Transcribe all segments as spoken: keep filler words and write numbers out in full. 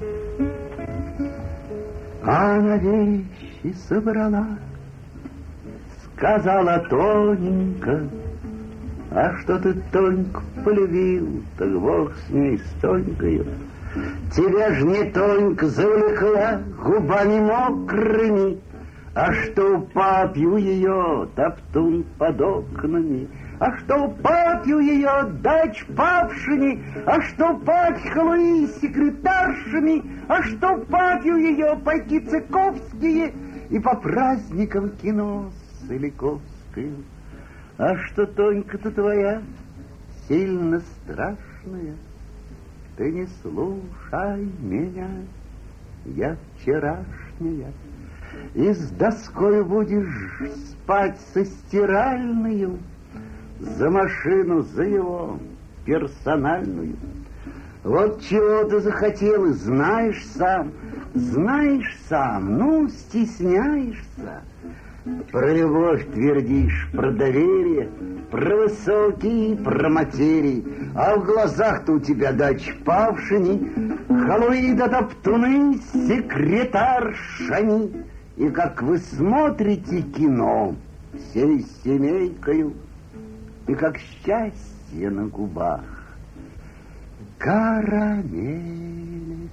А на вещи собрала, сказала тоненько: а что ты, Тоньку, полюбил, так бог с ней, с Тонькою. Тебя ж не Тонька завлекла губами мокрыми, а что папью ее топтун под окнами, а что папью ее дач папшини, а что пачкала и секретаршами, а что папью ее пойти цыковские и по праздникам кино с Соликовскою. А что Тонька-то твоя сильно страшная, ты не слушай меня, я вчерашняя. И с доской будешь спать со стиральную, за машину, за его персональную. Вот чего ты захотел, и знаешь сам, знаешь сам, ну, стесняешься. Про любовь твердишь, про доверие, про высокие, про материи, а в глазах-то у тебя дач павшини, халуи да топтуны, секретаршани. И как вы смотрите кино всей семейкою, и как счастье на губах карамелькою.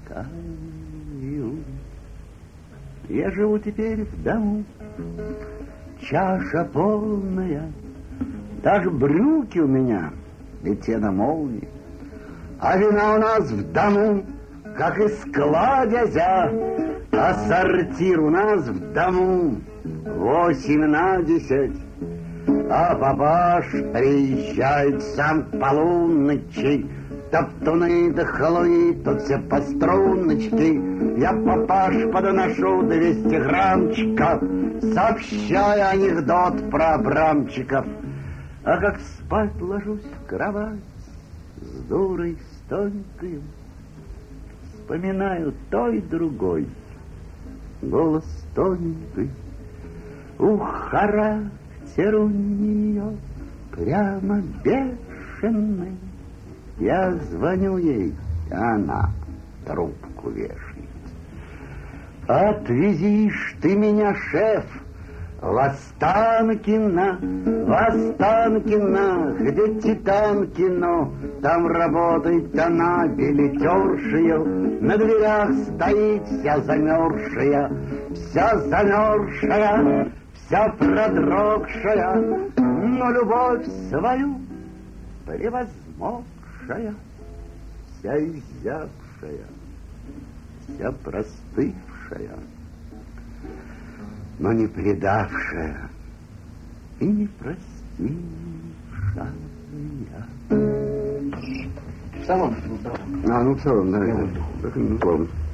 Я живу теперь в дому, чаша полная, даже брюки у меня, и те на молнии, а вина у нас в дому, как из кладезя, а сортир у нас в дому восемь на десять, а папаш приезжает сам к полуночи, топтуны да халуи, тут все по струночке. Я папаш подношу двести граммчиков, сообщая анекдот про абрамчиков. А как спать ложусь в кровать с дурой, с Тонькою, вспоминаю той другой голос тоненький. Ух, характер у нее прямо бешеный. Я звоню ей, она трубку вешает. Отвезишь ты меня, шеф, в Останкино, в Останкино, где Титанкино. Там работает она, билетершая, на дверях стоит вся замерзшая, вся замерзшая, вся продрогшая, но любовь свою превозмогшая, вся изябшая, вся простывшая, но не предавшая и не простившая. В салон. А, ну в салон, да. Ну, ладно.